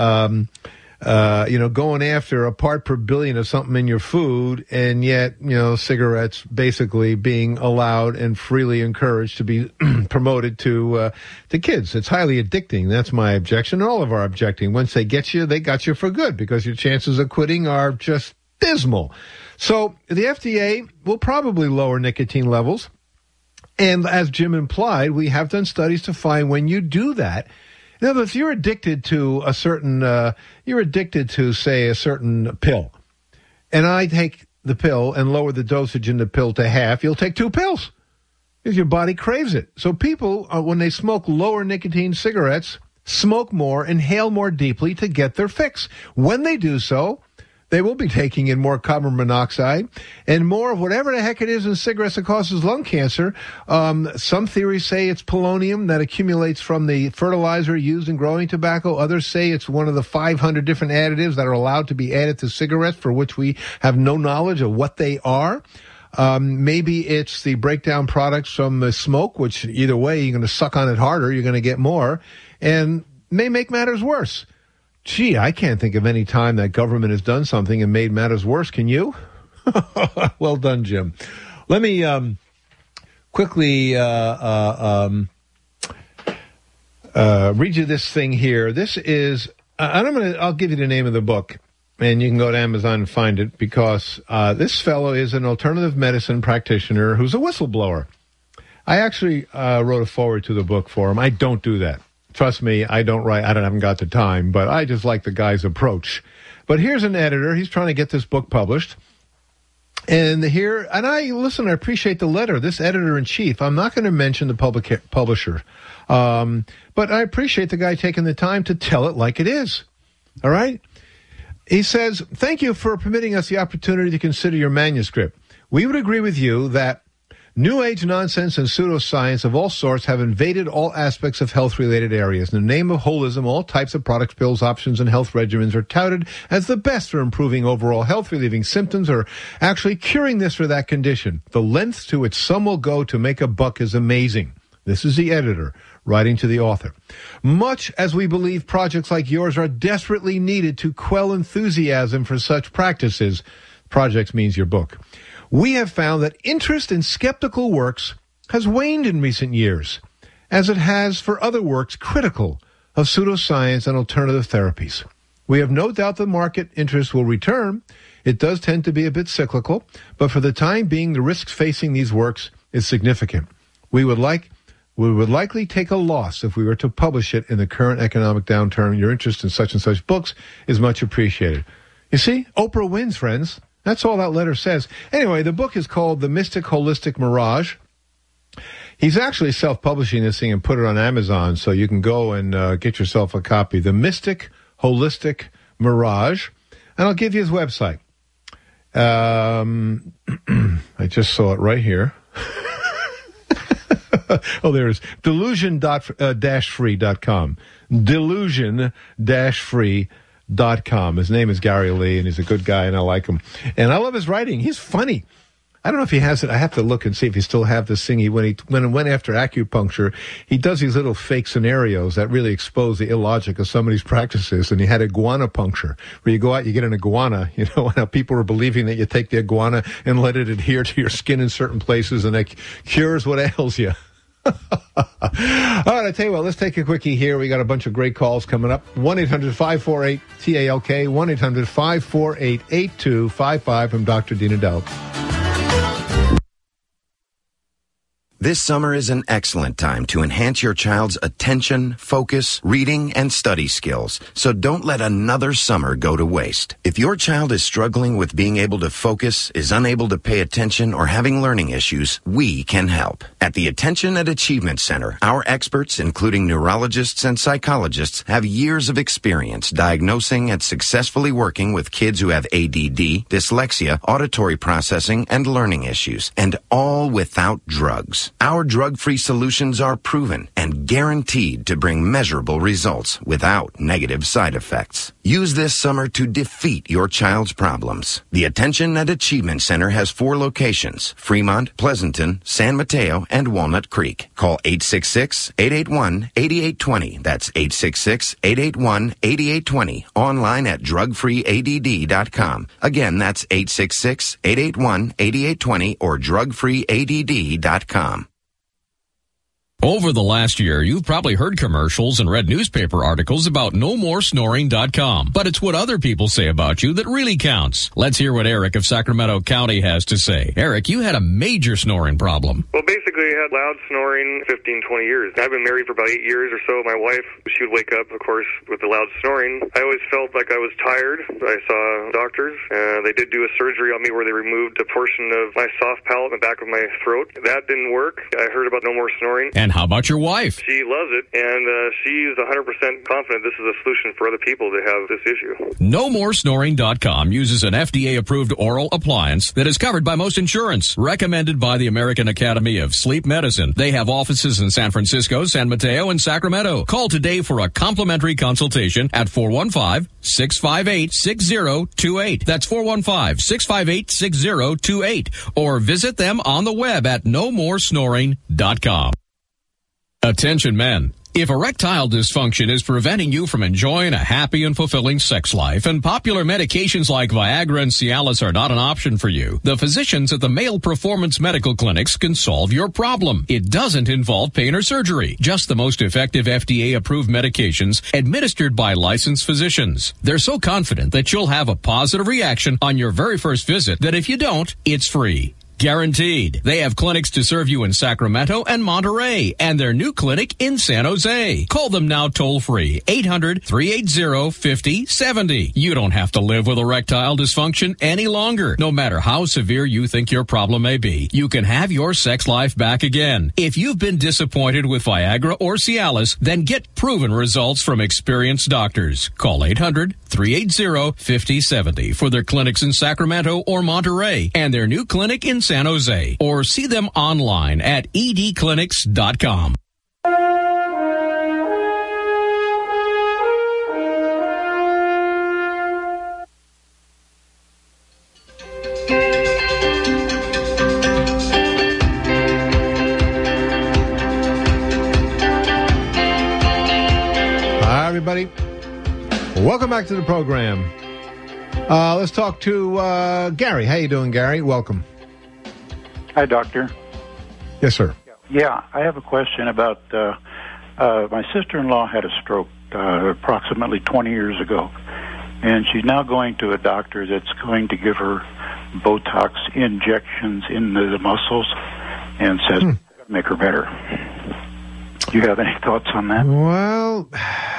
going after a part per billion of something in your food, and yet, cigarettes basically being allowed and freely encouraged to be promoted to kids. It's highly addicting. That's my objection. All of our objecting. Once they get you, they got you for good, because your chances of quitting are just dismal. So the FDA will probably lower nicotine levels. And as Jim implied, we have done studies to find when you do that. In other words, if you're addicted to a certain, say, a certain pill, and I take the pill and lower the dosage in the pill to half, you'll take 2 pills because your body craves it. So people, when they smoke lower nicotine cigarettes, smoke more, inhale more deeply to get their fix. When they do so, they will be taking in more carbon monoxide and more of whatever the heck it is in cigarettes that causes lung cancer. Some theories say it's polonium that accumulates from the fertilizer used in growing tobacco. Others say it's one of the 500 different additives that are allowed to be added to cigarettes for which we have no knowledge of what they are. Maybe it's the breakdown products from the smoke, which either way, you're going to suck on it harder. You're going to get more, and may make matters worse. Gee, I can't think of any time that government has done something and made matters worse. Can you? Well done, Jim. Let me quickly read you this thing here. This is, I'll give you the name of the book, and you can go to Amazon and find it, because this fellow is an alternative medicine practitioner who's a whistleblower. I actually wrote a foreword to the book for him. I don't do that. Trust me, I haven't got the time, but I just like the guy's approach. But here's an editor. He's trying to get this book published. And I appreciate the letter. This editor-in-chief, I'm not going to mention the publisher, but I appreciate the guy taking the time to tell it like it is. All right? He says, thank you for permitting us the opportunity to consider your manuscript. We would agree with you that New Age nonsense and pseudoscience of all sorts have invaded all aspects of health-related areas. In the name of holism, all types of products, pills, options, and health regimens are touted as the best for improving overall health, relieving symptoms, or actually curing this or that condition. The lengths to which some will go to make a buck is amazing. This is the editor writing to the author. Much as we believe projects like yours are desperately needed to quell enthusiasm for such practices, projects means your book, we have found that interest in skeptical works has waned in recent years, as it has for other works critical of pseudoscience and alternative therapies. We have no doubt the market interest will return. It does tend to be a bit cyclical, but for the time being, the risks facing these works is significant. We would likely take a loss if we were to publish it in the current economic downturn. Your interest in such and such books is much appreciated. You see, Oprah wins, friends. That's all that letter says. Anyway, the book is called The Mystic Holistic Mirage. He's actually self-publishing this thing and put it on Amazon, so you can go and get yourself a copy. The Mystic Holistic Mirage. And I'll give you his website. I just saw it right here. Oh, there it is. Delusion-free.com. Delusion-free.com. His name is Gary Lee, and he's a good guy, and I like him. And I love his writing. He's funny. I don't know if he has it. I have to look and see if he still have this thing. When he went after acupuncture, he does these little fake scenarios that really expose the illogic of some of these practices. And he had iguana puncture, where you go out, you get an iguana, and how people are believing that you take the iguana and let it adhere to your skin in certain places, and it cures what ails you. All right, I tell you what, let's take a quickie here. We got a bunch of great calls coming up. 1-800-548-TALK, 1-800-548-8255 from Dr. Dean Adele. This summer is an excellent time to enhance your child's attention, focus, reading, and study skills. So don't let another summer go to waste. If your child is struggling with being able to focus, is unable to pay attention, or having learning issues, we can help. At the Attention and Achievement Center, our experts, including neurologists and psychologists, have years of experience diagnosing and successfully working with kids who have ADD, dyslexia, auditory processing, and learning issues, and all without drugs. Our drug-free solutions are proven and guaranteed to bring measurable results without negative side effects. Use this summer to defeat your child's problems. The Attention and Achievement Center has 4 locations: Fremont, Pleasanton, San Mateo, and Walnut Creek. Call 866-881-8820. That's 866-881-8820. Online at drugfreeadd.com. Again, that's 866-881-8820 or drugfreeadd.com. Over the last year, you've probably heard commercials and read newspaper articles about NoMoreSnoring.com. But it's what other people say about you that really counts. Let's hear what Eric of Sacramento County has to say. Eric, you had a major snoring problem. Well, basically, I had loud snoring 15, 20 years. I've been married for about 8 years or so. My wife, she would wake up, of course, with the loud snoring. I always felt like I was tired. I saw doctors. They did do a surgery on me where they removed a portion of my soft palate in the back of my throat. That didn't work. I heard about No More Snoring. And how about your wife? She loves it, and she's 100% confident this is a solution for other people that have this issue. NoMoreSnoring.com uses an FDA-approved oral appliance that is covered by most insurance, recommended by the American Academy of Sleep Medicine. They have offices in San Francisco, San Mateo, and Sacramento. Call today for a complimentary consultation at 415-658-6028. That's 415-658-6028. Or visit them on the web at NoMoreSnoring.com. Attention men. If erectile dysfunction is preventing you from enjoying a happy and fulfilling sex life, and popular medications like Viagra and Cialis are not an option for you, the physicians at the Male Performance Medical Clinics can solve your problem. It doesn't involve pain or surgery, just the most effective FDA-approved medications administered by licensed physicians. They're so confident that you'll have a positive reaction on your very first visit that if you don't, it's free. Guaranteed. They have clinics to serve you in Sacramento and Monterey and their new clinic in San Jose. Call them now toll free. 800-380-5070. You don't have to live with erectile dysfunction any longer. No matter how severe you think your problem may be, you can have your sex life back again. If you've been disappointed with Viagra or Cialis, then get proven results from experienced doctors. Call 800-380-5070 for their clinics in Sacramento or Monterey and their new clinic in San Jose, or see them online at edclinics.com. Hi, everybody. Welcome back to the program. Let's talk to Gary. How you doing, Gary? Welcome. Hi, Doctor. Yes, sir. Yeah, I have a question about my sister-in-law had a stroke approximately 20 years ago, and she's now going to a doctor that's going to give her Botox injections in the muscles and says it's going to make her better. Do you have any thoughts on that? Well,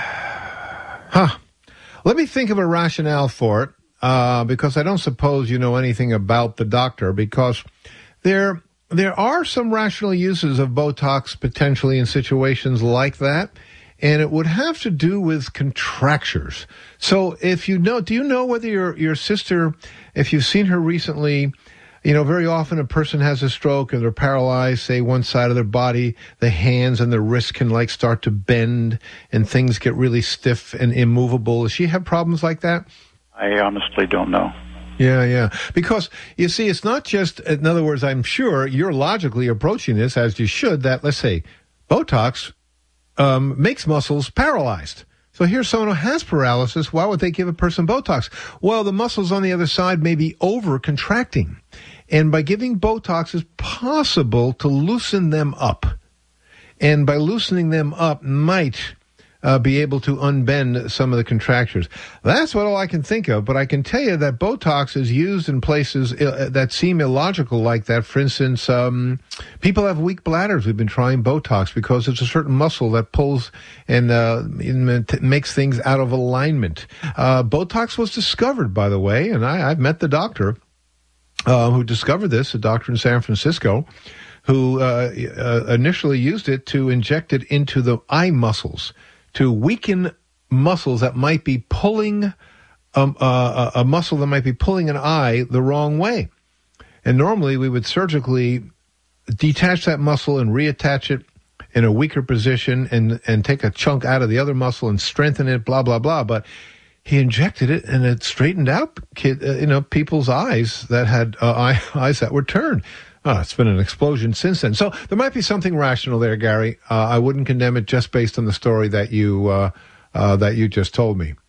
let me think of a rationale for it, because I don't suppose you know anything about the doctor, because there are some rational uses of Botox potentially in situations like that, and it would have to do with contractures. So if you know, do you know whether your sister, if you've seen her recently, you know, very often a person has a stroke and they're paralyzed, say one side of their body, the hands and the wrists can like start to bend and things get really stiff and immovable. Does she have problems like that? I honestly don't know. Yeah. Because, you see, it's not just, in other words, I'm sure you're logically approaching this, as you should, that, let's say, Botox makes muscles paralyzed. So here's someone who has paralysis. Why would they give a person Botox? Well, the muscles on the other side may be over-contracting. And by giving Botox, it's possible to loosen them up. And by loosening them up might be able to unbend some of the contractures. That's what all I can think of, but I can tell you that Botox is used in places that seem illogical like that. For instance, people have weak bladders. We've been trying Botox because it's a certain muscle that pulls and makes things out of alignment. Botox was discovered, by the way, and I've met the doctor who discovered this, a doctor in San Francisco, who initially used it to inject it into the eye muscles, to weaken muscles that might be pulling a muscle that might be pulling an eye the wrong way. And normally we would surgically detach that muscle and reattach it in a weaker position and take a chunk out of the other muscle and strengthen it, blah, blah, blah. But he injected it and it straightened out people's eyes that had eyes that were turned. It's been an explosion since then. So there might be something rational there, Gary. I wouldn't condemn it just based on the story that you just told me.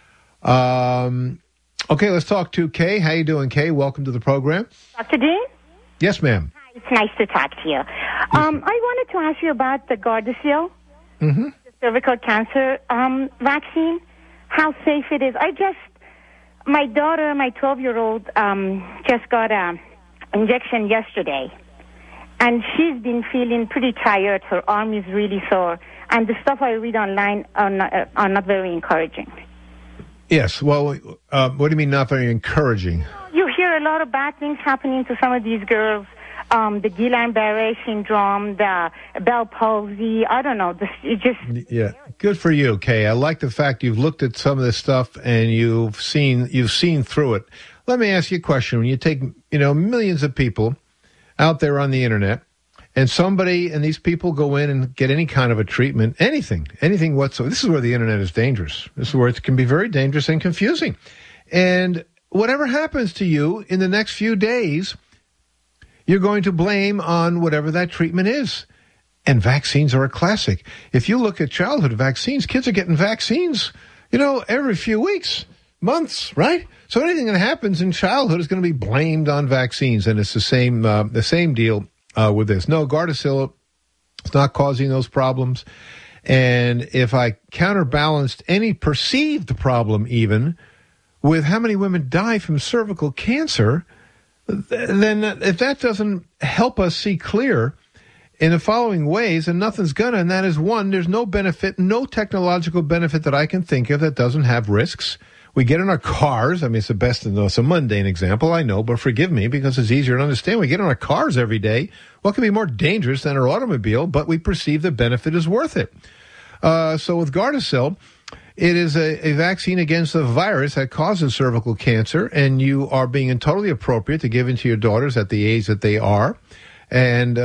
Okay, let's talk to Kay. How you doing, Kay? Welcome to the program. Dr. Dean? Yes, ma'am. Hi, it's nice to talk to you. I wanted to ask you about the Gardasil, the cervical cancer vaccine, how safe it is. My daughter, my 12-year-old, just got a injection yesterday, and she's been feeling pretty tired. Her arm is really sore, and the stuff I read online are not very encouraging. Yes, well, what do you mean not very encouraging? You hear a lot of bad things happening to some of these girls, the Guillain-Barré syndrome, the Bell palsy, I don't know. Yeah, good for you, Kay. I like the fact you've looked at some of this stuff and you've seen through it. Let me ask you a question. When you take, millions of people out there on the internet, and these people go in and get any kind of a treatment, anything whatsoever. This is where the internet is dangerous. This is where it can be very dangerous and confusing. And whatever happens to you in the next few days, you're going to blame on whatever that treatment is. And vaccines are a classic. If you look at childhood vaccines, kids are getting vaccines, every few weeks. Months, right? So anything that happens in childhood is going to be blamed on vaccines, and it's the same deal with this. No, Gardasil is not causing those problems, and if I counterbalanced any perceived problem even with how many women die from cervical cancer, then if that doesn't help us see clear in the following ways, and nothing's gonna, and that is one, there's no benefit, no technological benefit that I can think of that doesn't have risks. We get in our cars. I mean, it's a mundane example, I know, but forgive me because it's easier to understand. We get in our cars every day. What can be more dangerous than our automobile? But we perceive the benefit is worth it. So with Gardasil, it is a vaccine against a virus that causes cervical cancer, and you are being totally appropriate to give into your daughters at the age that they are. And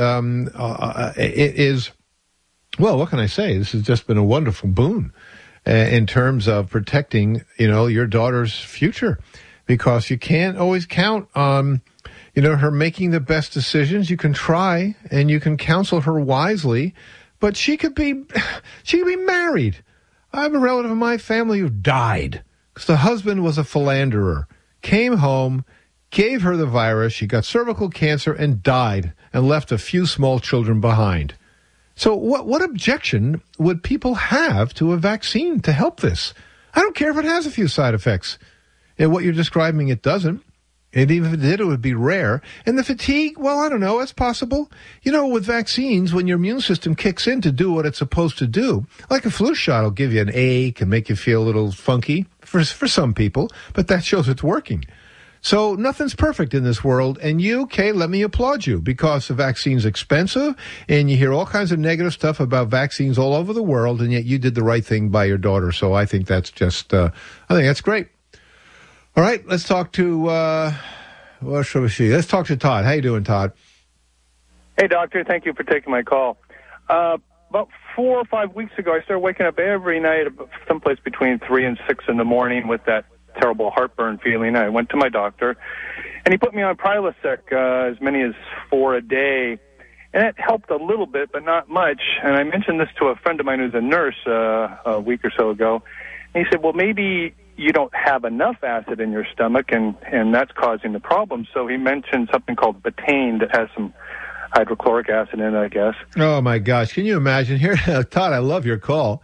it is, well, what can I say? This has just been a wonderful boon in terms of protecting, your daughter's future, because you can't always count on, her making the best decisions. You can try and you can counsel her wisely, but she could be married. I have a relative in my family who died because the husband was a philanderer, came home, gave her the virus, she got cervical cancer and died and left a few small children behind. So what objection would people have to a vaccine to help this? I don't care if it has a few side effects. And what you're describing, it doesn't. And even if it did, it would be rare. And the fatigue, well, I don't know, it's possible. With vaccines, when your immune system kicks in to do what it's supposed to do, like a flu shot will give you an ache and make you feel a little funky for some people, but that shows it's working. So nothing's perfect in this world, and let me applaud you, because the vaccine's expensive, and you hear all kinds of negative stuff about vaccines all over the world, and yet you did the right thing by your daughter. So I think that's just, I think that's great. All right, let's talk to, what shall we see? Let's talk to Todd. How you doing, Todd? Hey, doctor. Thank you for taking my call. About 4 or 5 weeks ago, I started waking up every night, someplace between 3 and 6 in the morning, with that terrible heartburn feeling. I went to my doctor, and he put me on Prilosec, as many as 4 a day, and it helped a little bit, but not much. And I mentioned this to a friend of mine who's a nurse a week or so ago, and he said, well, maybe you don't have enough acid in your stomach, and that's causing the problem. So he mentioned something called betaine that has some hydrochloric acid in it, I guess. Oh, my gosh. Can you imagine? Here, Todd, I love your call.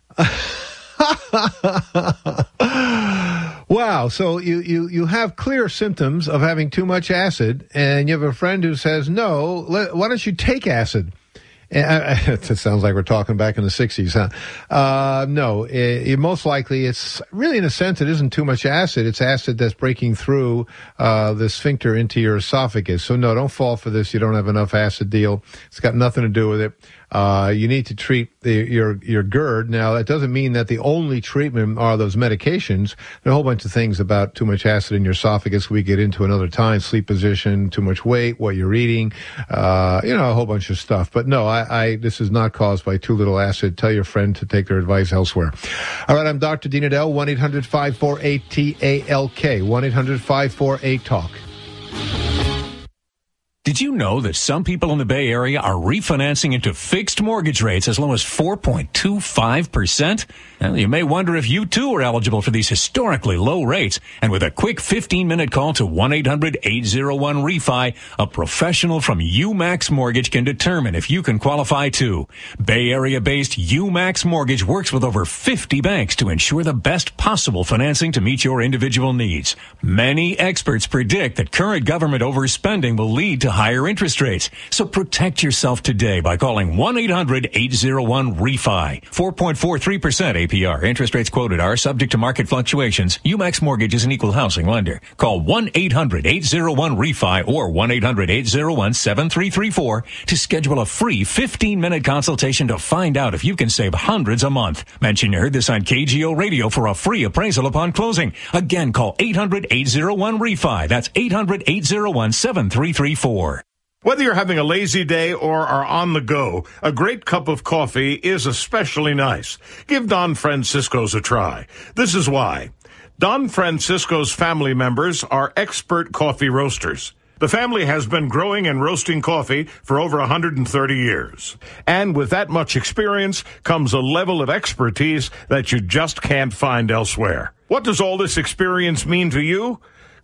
Wow, so you have clear symptoms of having too much acid, and you have a friend who says, no, why don't you take acid? It sounds like we're talking back in the 60s, huh? No, most likely it's really, in a sense, it isn't too much acid. It's acid that's breaking through the sphincter into your esophagus. So no, don't fall for this. You don't have enough acid deal. It's got nothing to do with it. You need to treat your GERD. Now, that doesn't mean that the only treatment are those medications. There are a whole bunch of things about too much acid in your esophagus we get into another time: sleep position, too much weight, what you're eating, a whole bunch of stuff. But no, this is not caused by too little acid. Tell your friend to take their advice elsewhere. All right, I'm Dr. Dean Edell, 1-800-548-TALK, 1-800-548-TALK. Did you know that some people in the Bay Area are refinancing into fixed mortgage rates as low as 4.25%? Well, you may wonder if you too are eligible for these historically low rates. And with a quick 15-minute call to 1-800-801-REFI, a professional from UMax Mortgage can determine if you can qualify too. Bay Area-based UMax Mortgage works with over 50 banks to ensure the best possible financing to meet your individual needs. Many experts predict that current government overspending will lead to higher interest rates. So protect yourself today by calling 1-800-801-REFI. 4.43% APR. Interest rates quoted are subject to market fluctuations. UMax Mortgage is an equal housing lender. Call 1-800-801-REFI or 1-800-801-7334 to schedule a free 15-minute consultation to find out if you can save hundreds a month. Mention you heard this on KGO Radio for a free appraisal upon closing. Again, call 800-801-REFI. That's 800-801-7334. Whether you're having a lazy day or are on the go, a great cup of coffee is especially nice. Give Don Francisco's a try. This is why. Don Francisco's family members are expert coffee roasters. The family has been growing and roasting coffee for over 130 years. And with that much experience comes a level of expertise that you just can't find elsewhere. What does all this experience mean to you?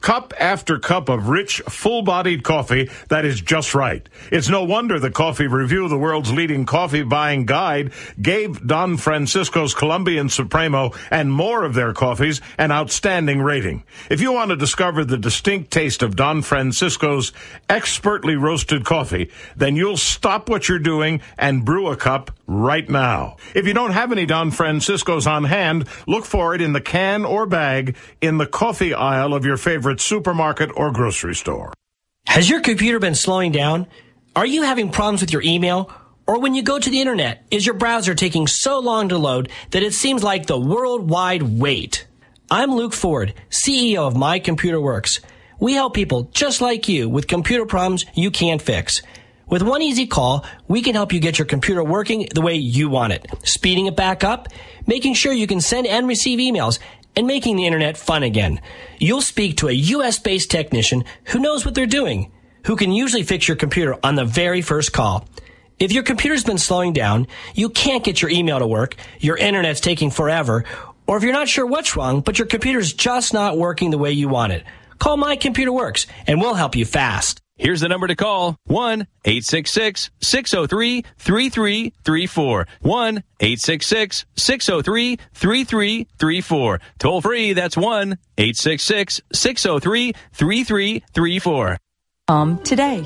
Cup after cup of rich, full-bodied coffee that is just right. It's no wonder the Coffee Review, the world's leading coffee buying guide, gave Don Francisco's Colombian Supremo and more of their coffees an outstanding rating. If you want to discover the distinct taste of Don Francisco's expertly roasted coffee, then you'll stop what you're doing and brew a cup right now. If you don't have any Don Francisco's on hand, look for it in the can or bag in the coffee aisle of your favorite supermarket or grocery store. Has your computer been slowing down? Are you having problems with your email? Or when you go to the internet, is your browser taking so long to load that it seems like the worldwide wait? I'm Luke Ford, CEO of My Computer Works. We help people just like you with computer problems you can't fix. With one easy call, we can help you get your computer working the way you want it, speeding it back up, making sure you can send and receive emails, and making the internet fun again. You'll speak to a US-based technician who knows what they're doing, who can usually fix your computer on the very first call. If your computer's been slowing down, you can't get your email to work, your internet's taking forever, or if you're not sure what's wrong, but your computer's just not working the way you want it, call My Computer Works, and we'll help you fast. Here's the number to call, 1-866-603-3334. 1-866-603-3334. Toll free, that's 1-866-603-3334. Today.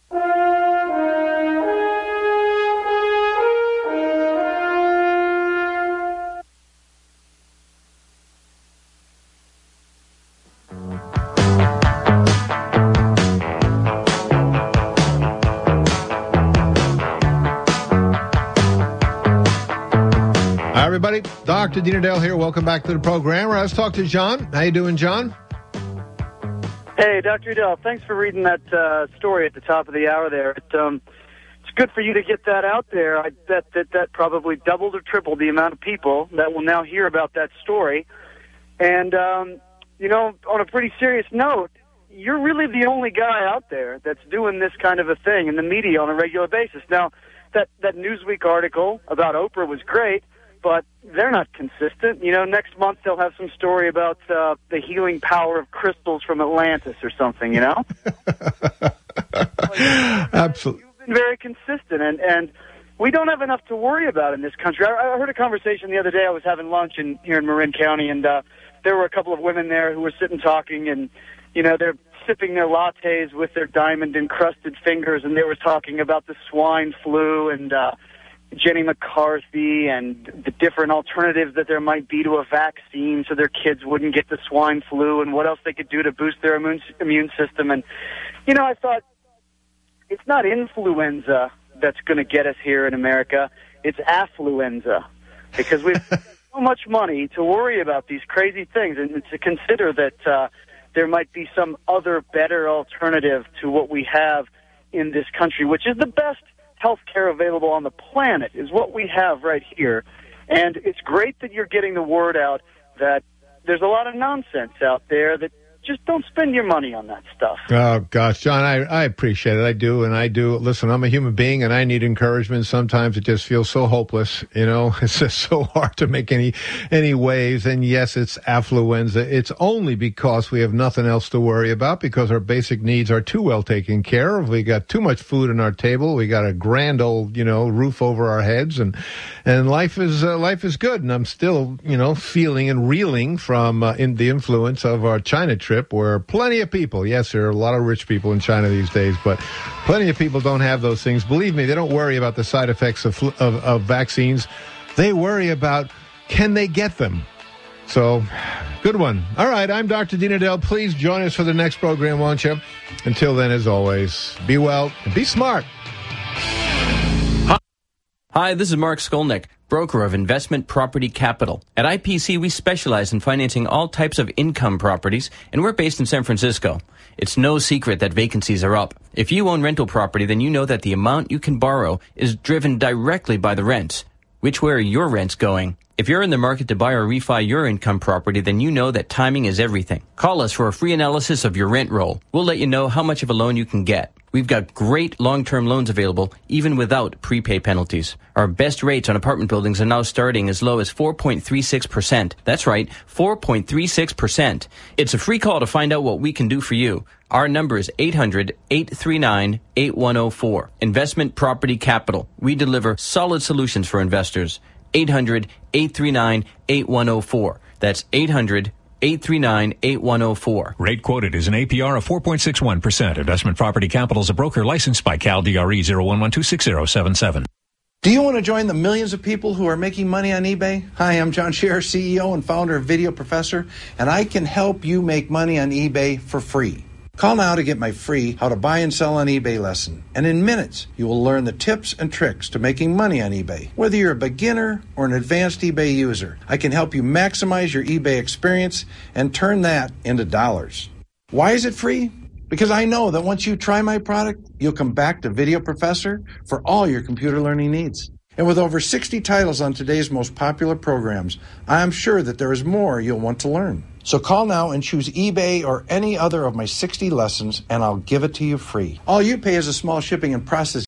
Hi, everybody. Dr. Dina Dale here. Welcome back to the program. Let's talk to John. How you doing, John? Hey, Dr. Dale. Thanks for reading that story at the top of the hour there. It's good for you to get that out there. I bet that probably doubled or tripled the amount of people that will now hear about that story. And, on a pretty serious note, you're really the only guy out there that's doing this kind of a thing in the media on a regular basis. Now, that Newsweek article about Oprah was great, but they're not consistent. Next month they'll have some story about the healing power of crystals from Atlantis or something, Absolutely. You've been very consistent, and we don't have enough to worry about in this country. I heard a conversation the other day. I was having lunch here in Marin County, and there were a couple of women there who were sitting talking, and, they're sipping their lattes with their diamond-encrusted fingers, and they were talking about the swine flu and Jenny McCarthy and the different alternatives that there might be to a vaccine so their kids wouldn't get the swine flu and what else they could do to boost their immune system. And, I thought, it's not influenza that's going to get us here in America. It's affluenza, because we have so much money to worry about these crazy things and to consider that there might be some other better alternative to what we have in this country, which is the best health care available on the planet, is what we have right here. And it's great that you're getting the word out that there's a lot of nonsense out there that just don't spend your money on that stuff. Oh, gosh, John, I appreciate it. I do. Listen, I'm a human being, and I need encouragement. Sometimes it just feels so hopeless. It's just so hard to make any waves. And, yes, it's affluenza. It's only because we have nothing else to worry about, because our basic needs are too well taken care of. We got too much food on our table. We got a grand old, roof over our heads, and life is good. And I'm still, feeling and reeling from in the influence of our China trip, where plenty of people, yes, there are a lot of rich people in China these days, but plenty of people don't have those things. Believe me, they don't worry about the side effects of vaccines. They worry about, can they get them? So, good one. All right, I'm Dr. Dina Dale. Please join us for the next program, won't you? Until then, as always, be well and be smart. Hi, this is Mark Skolnick, broker of Investment Property Capital. At IPC, we specialize in financing all types of income properties, and we're based in San Francisco. It's no secret that vacancies are up. If you own rental property, then you know that the amount you can borrow is driven directly by the rents. Which way are your rents going? If you're in the market to buy or refi your income property, then you know that timing is everything. Call us for a free analysis of your rent roll. We'll let you know how much of a loan you can get. We've got great long-term loans available, even without prepay penalties. Our best rates on apartment buildings are now starting as low as 4.36%. That's right, 4.36%. It's a free call to find out what we can do for you. Our number is 800-839-8104. Investment Property Capital. We deliver solid solutions for investors. 800-839-8104. That's 800-839-8104. Rate quoted is an APR of 4.61%. Investment Property Capital is a broker licensed by Cal DRE 011260077. Do you want to join the millions of people who are making money on eBay? Hi, I'm John Scherer, CEO and founder of Video Professor, and I can help you make money on eBay for free. Call now to get my free How to Buy and Sell on eBay lesson. And in minutes, you will learn the tips and tricks to making money on eBay. Whether you're a beginner or an advanced eBay user, I can help you maximize your eBay experience and turn that into dollars. Why is it free? Because I know that once you try my product, you'll come back to Video Professor for all your computer learning needs. And with over 60 titles on today's most popular programs, I am sure that there is more you'll want to learn. So call now and choose eBay or any other of my 60 lessons, and I'll give it to you free. All you pay is a small shipping and processing